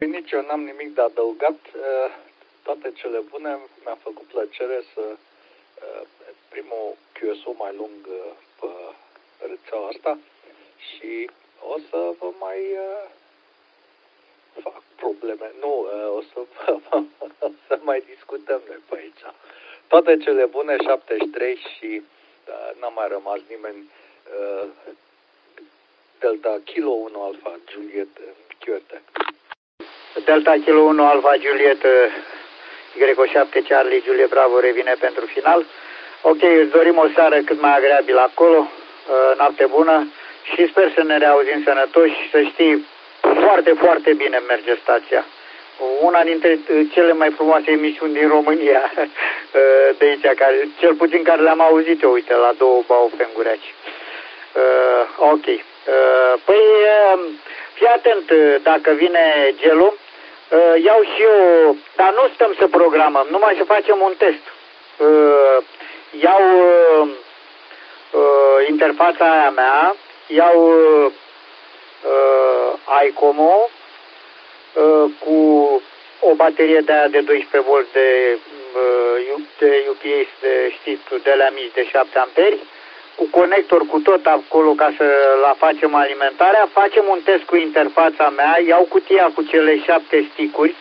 Nici eu n-am nimic de adăugat. Toate cele bune. Mi-a făcut plăcere să primul QSO mai lung pe rețeaua asta și o să vă mai fac probleme. Nu, o să mai discutăm noi pe aici. Toate cele bune, 73 și n-a mai rămas nimeni. Delta Kilo 1 Alpha Juliet QRT. Delta Kilo 1 Alpha Juliet Y7 Charlie Juliet Bravo revine pentru final. Ok, îți dorim o seară cât mai agreabilă acolo, noapte bună și sper să ne reauzim sănătoși și să știi, foarte, foarte bine merge stația. Una dintre cele mai frumoase emisiuni din România, de aici, cel puțin care le-am auzit eu, uite, la două baufenguriaci. Ok. Păi, fii atent, dacă vine gelul, iau și eu, dar nu stăm să programăm, numai să facem un test. Iau interfața aia mea, iau iComo cu o baterie de aia de 12 V de UPS, știți tu, de la mici de 7 amperi, cu conector, cu tot acolo ca să la facem alimentarea, facem un test cu interfața mea, iau cutia cu cele 7 sticuri,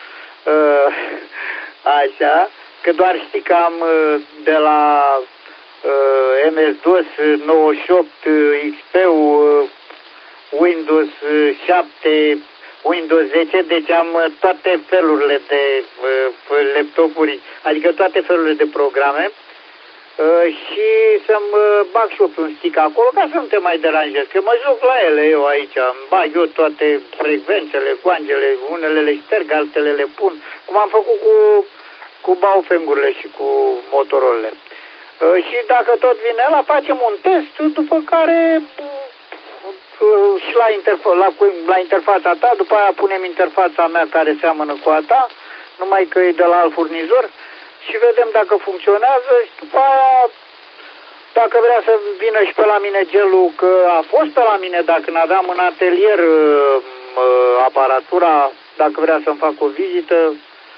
așa, că doar știi că am de la MS-DOS 98, XP-ul, Windows 7, Windows 10, deci am toate felurile de laptopuri, adică toate felurile de programe. Și să-mi bag și eu pe un stick acolo ca să nu te mai deranjez, că mă joc la ele eu aici, îmi bag eu toate frecvențele, guangele, unele le șterg, altele le pun, cum am făcut cu baufengurile și cu motorolele. Și dacă tot vine ăla, facem un test, după care și la interfața ta, după aia punem interfața mea care seamănă cu a ta, numai că e de la alt furnizor, și vedem dacă funcționează și după aia, dacă vrea să vină și pe la mine gelul, că a fost pe la mine, dacă n-aveam în atelier aparatura, dacă vrea să-mi fac o vizită,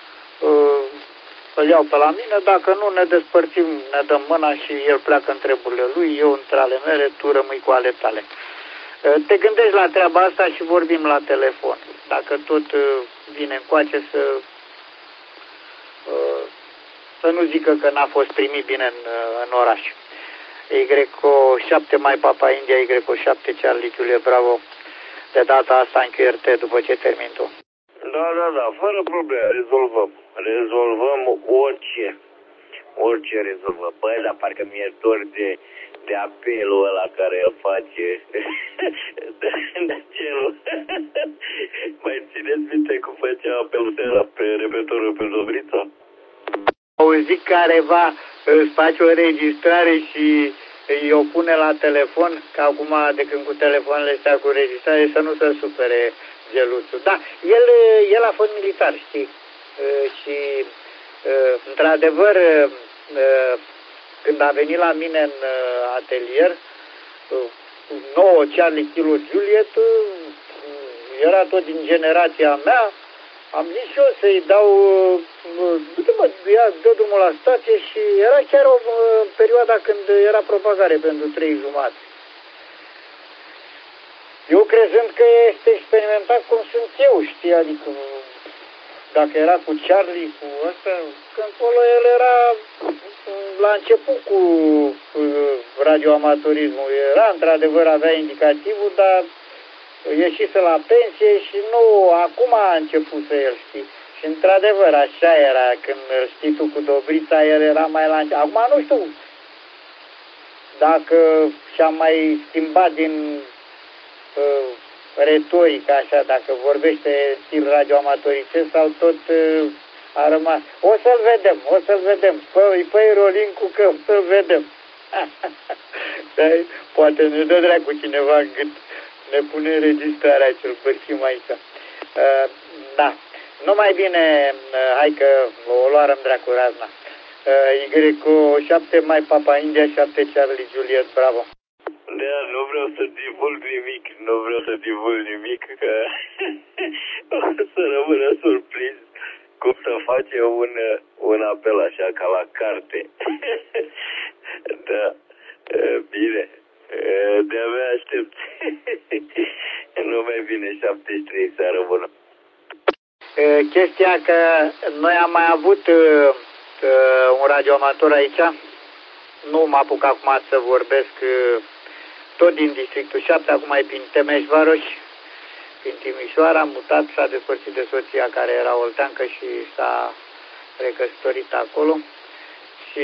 îl iau pe la mine, dacă nu ne despărțim, ne dăm mâna și el pleacă în treburile lui, eu între ale mele, tu rămâi cu ale tale. Te gândești la treaba asta și vorbim la telefon. Dacă tot vine încoace să nu zică că n-a fost primit bine în oraș. Y7 mai Papa India, Y7 Charlie Juliet Bravo, de data asta în QRT după ce termin tu. Da, fără probleme, rezolvăm orice rezolvăm. Băi, dar parcă mi-e dor de apelul ăla care îl face de celul. Mai țineți minte cum făcea apelul ăla pe repetorul pe Dobrița? Auzi careva îți face o înregistrare și o pune la telefon, că acum de când cu telefoanele astea cu înregistrare să nu se supere geluțul. Da, el a fost militar, știi? Și într-adevăr când a venit la mine în atelier, 9 Charlie Kilo Juliet, era tot din generația mea. Am zis eu să-i dau, dă drumul la stație și era chiar o perioada când era propagare pentru 3 jumate. Eu crezând că este experimentat cum sunt eu, știi, adică dacă era cu Charlie, cu ăsta, că acolo el era la început cu radioamatorismul, era într-adevăr, avea indicativul, dar ieșise la pensie și nu, acum a început să el, știi. Și într-adevăr, așa era, când știi tu cu Dobrița, el era mai la început. Acum nu știu dacă și-a mai schimbat din retorică, așa, dacă vorbește stil radioamatoricesc sau tot a rămas. O să-l vedem. Păi Rolinku, că o să-l vedem. Poate ne dă dracu cineva în gât. Ne pune înregistrarea cel părțim aici. Da. Numai bine, hai că o luarăm dracu razna. Y7 mai Papa India, 7 Charlie Juliet, bravo. Da, nu vreau să divulg nimic, că o să rămână surprins cum să face un apel așa, ca la carte. Da, bine, de-abia aștept. Nu mai vine 73, seară bună. Chestia că noi am mai avut un radioamator aici, nu mă apuc acum să vorbesc, tot din districtul 7, acum e prin Temeș-Varoș, prin Timișoara, mutat, s-a despărțit de soția care era olteancă și s-a recăsătorit acolo și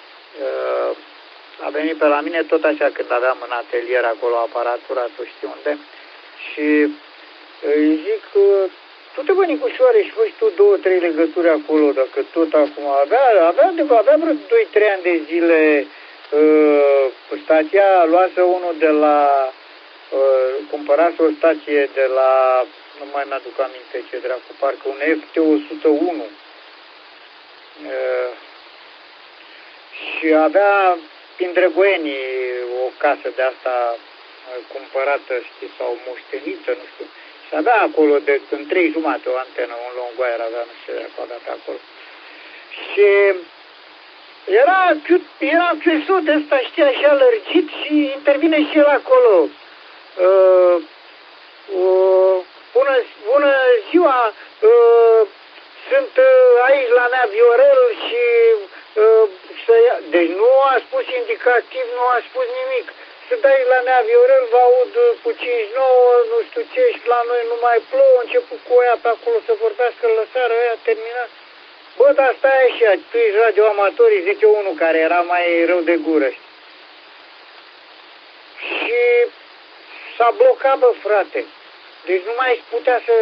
a venit pe la mine tot așa când aveam în atelier acolo aparatura, tu știi unde, și îi zic, du-te bă, Nicușoare, și faci tu 2-3 legături acolo, dacă tot acum avea vreo 2-3 ani de zile stația, luase unul de la, cumpărase o stație de la, nu mai mi-aduc aminte ce dracu, parcă un FT101, și avea prin Drăgoeni o casă de asta cumpărată, știi, sau moștenită, nu știu. Și avea acolo de în 3 jumate o antenă, un Longwire avea, nu știu ce avea pe acolo. Și era crescut ăsta, știi, așa lărgit și intervine și el acolo. Bună ziua, sunt aici la Nea Viorel și deci nu a spus indicativ, nu a spus nimic. Sunt aici la Nea Viorel, vă aud cu 5-9, nu știu ce, și la noi nu mai plouă, a început cu oia pe acolo să vorbească, lăsară aia, terminat. Bă, dar stai așa, tu ești radioamatorii, zice unul care era mai rău de gură, știi? Și s-a blocat, bă, frate. Deci nu mai putea să...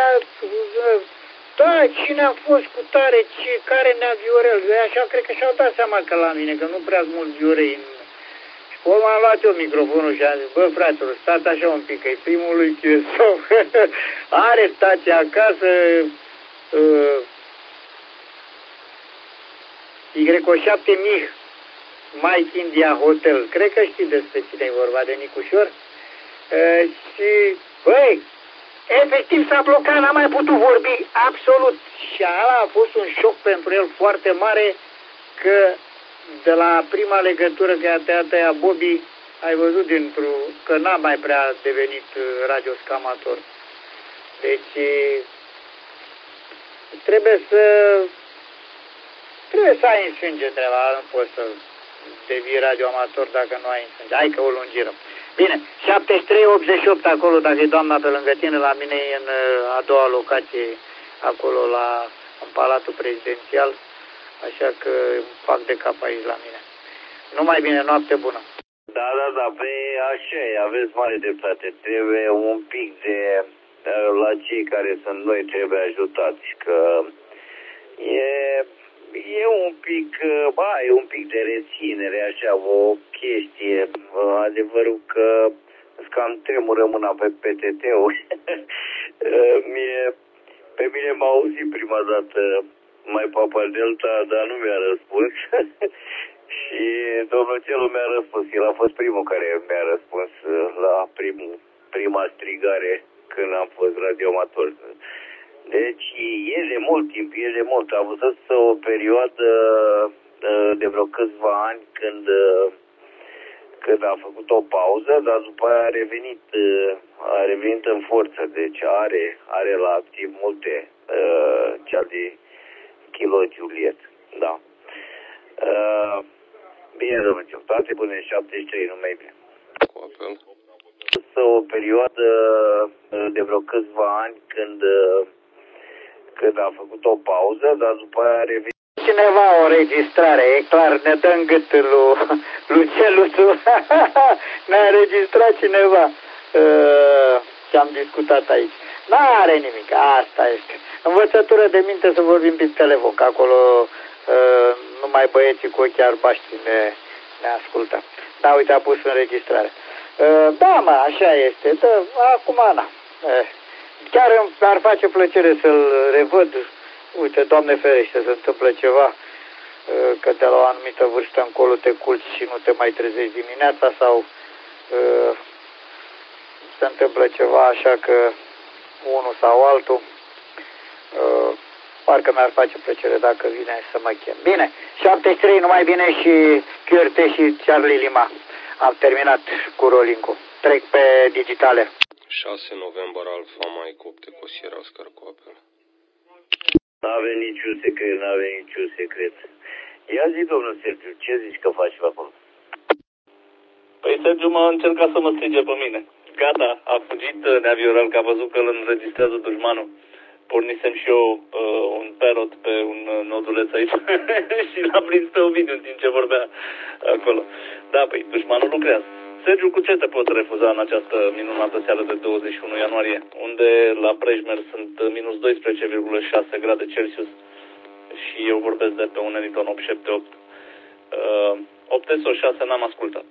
Da, cine a fost cu tare, care Nea Viorel? Așa cred că și-au dat seama că la mine, că nu prea mult Viorei. Și pe urmă am luat eu microfonul și am zis, bă, fraților, stați așa un pic, că e primul lui Chiesov. Are stația acasă, Y7 Mich, Mike India Hotel. Cred că știi despre cine e vorba, de Nicușor. Și, băi, efectiv s-a blocat, n-a mai putut vorbi absolut. Și ala a fost un șoc pentru el foarte mare, că de la prima legătură că i-a tăiat aia Bobby, ai văzut că n-a mai prea devenit radioscamator. Deci trebuie să ai în sânge treaba, nu poți să devii radioamator dacă nu ai în sânge. Hai că o lungirăm. Bine, 73-88 acolo, dacă e doamna pe lângă tine, la mine e în a doua locație, acolo în Palatul Prezidențial, așa că fac de cap aici la mine. Numai bine, noapte bună! Da, pe așa e, aveți mare dreptate. Trebuie un pic de, la cei care sunt noi, trebuie ajutați, că e un pic de reținere, așa, o chestie. Adevărul că îți cam tremură mâna pe PTT-ul. Pe mine m-a auzit prima dată mai Papa Delta, dar nu mi-a răspuns. Și domnul Celu mi-a răspuns. El a fost primul care mi-a răspuns la prima strigare când am fost radioamator. Deci e de mult timp, a avut o perioadă de vreo câțiva ani când a făcut o pauză, dar după aia a revenit în forță. Deci are la activ multe, cea de Kilo Juliet, da. Bine, domnule, toate bune, 73, numai bine. Cu apel. O perioadă de vreo câțiva ani când a făcut o pauză, dar după aia a revenit. Cineva o registrare, e clar, ne dă în gât lui Celuțu. Ne-a înregistrat cineva ce am discutat aici. N-are nimic, asta este. Învățătură de minte să vorbim pe telefon, că acolo numai băieții cu ochii albaștri ne ascultă. Da, uite, a pus înregistrare. Da, mă, așa este. Da, acum, na. Chiar îmi ar face plăcere să-l revăd. Uite, Doamne ferește, se întâmplă ceva, că de la o anumită vârstă încolo te culci și nu te mai trezești dimineața sau se întâmplă ceva așa că unul sau altul, parcă mi-ar face plăcere dacă vine să mă chem. Bine, 73, numai bine și QRT și Charlie Lima. Am terminat cu rolling-ul. Trec pe digitale. 6 noiembrie Alfa Mike 8 cu Sierra Oscar cu apel. N-avem niciun secret, n-avem niciun secret. Ia zi, domnul Sergiu, ce zici că faci pe acolo? Păi Sergiu m-a încercat să mă strige pe mine. Gata, a fugit neavioral, că a văzut că îl înregistrează dușmanul. Pornisem și eu un parrot pe un noduleț aici și l-a prins pe Ovidiu în timp ce vorbea acolo. Da, păi dușmanul lucrează. Sergiu, cu ce te pot refuza în această minunată seară de 21 ianuarie, unde la Prejmer sunt minus 12,6 grade Celsius și eu vorbesc de pe un Eniton 878. 806 n-am ascultat.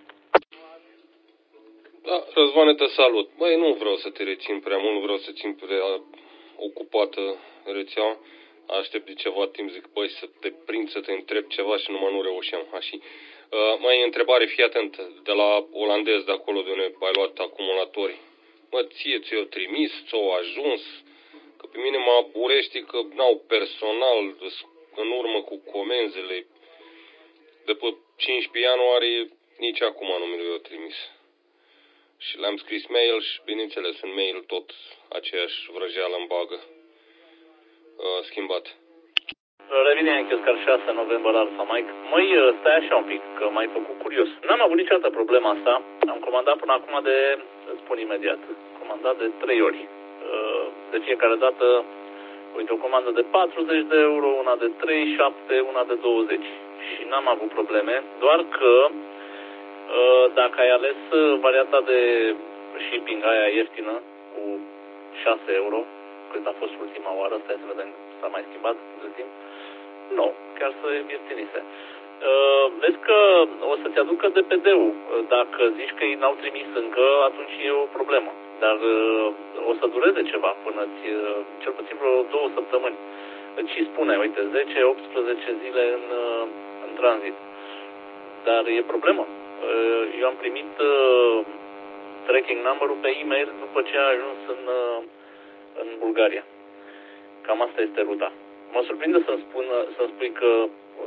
Da, Răzvane, te salut. Băi, nu vreau să te rețin prea mult, nu vreau să țin prea ocupată rețeaua. Aștept de ceva timp, zic, băi, să te prind, să te întreb ceva și numai nu reușeam. Așa. Mai întrebare, fii atent, de la olandez de acolo de unde ai luat acumulatorii. Mă, ți-o trimis, ți-o ajuns, că pe mine mă aburește că n-au personal în urmă cu comenzile. După 15 ianuarie, nici acum nu mi le-au trimis. Și le-am scris mail și, bineînțeles, în mail tot aceeași vrăjeală în bagă schimbat. Revine în Oscar 6 noiembrie Alfa Mike. Măi, stai așa un pic, că m-ai făcut curios. N-am avut niciodată problema asta. Am comandat până acum îți spun imediat, comandat de 3 ori. De fiecare dată, uite, o comandă de 40 de euro, una de 37, una de 20. Și n-am avut probleme, doar că dacă ai ales varianta de shipping aia ieftină, cu 6 euro, cât a fost ultima oară, stai să vedem, s-a mai schimbat între timp. Nu, chiar să ieftinise. Vezi că o să-ți aducă DPD-ul. Dacă zici că ei n-au trimis încă, atunci e o problemă. Dar o să dureze ceva până cel puțin vreo 2 săptămâni. Și spune, uite, 10-18 zile în tranzit. Dar e problemă. Eu am primit tracking number-ul pe e-mail după ce a ajuns în Bulgaria. Cam asta este ruta. Mă surprinde să-mi spui că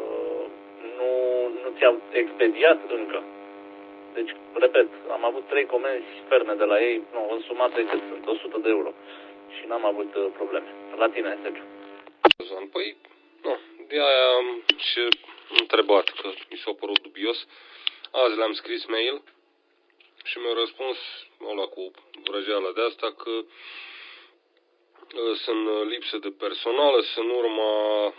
nu ți-au expediat încă. Deci, repet, am avut 3 comenzi ferme de la ei, în sumată cât sunt 100 de euro. Și n-am avut probleme. La tine, Sergiu. Păi, nu, de aia am și întrebat, că mi s-a părut dubios. Azi le-am scris mail și mi-au răspuns ăla cu vrăjeala de asta că sunt lipsă de personal, sunt urma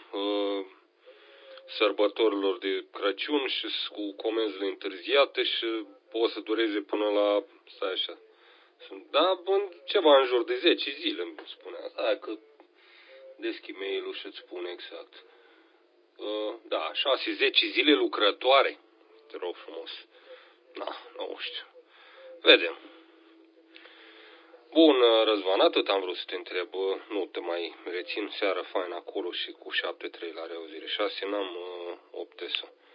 sărbătorilor de Crăciun și cu comenzile întârziate și o să dureze până la, stai așa, da, ceva în jur de 10 zile, îmi spunea. Hai că deschid mail-ul și îți spune exact. Da, 6-10 zile lucrătoare, te rog frumos. Da, nu știu. Vedem. Bun, Răzvan, atât am vrut să te întreb. Nu te mai rețin, seară faină acolo și cu 7-3 la reauzire. 6 n-am 8 ESO.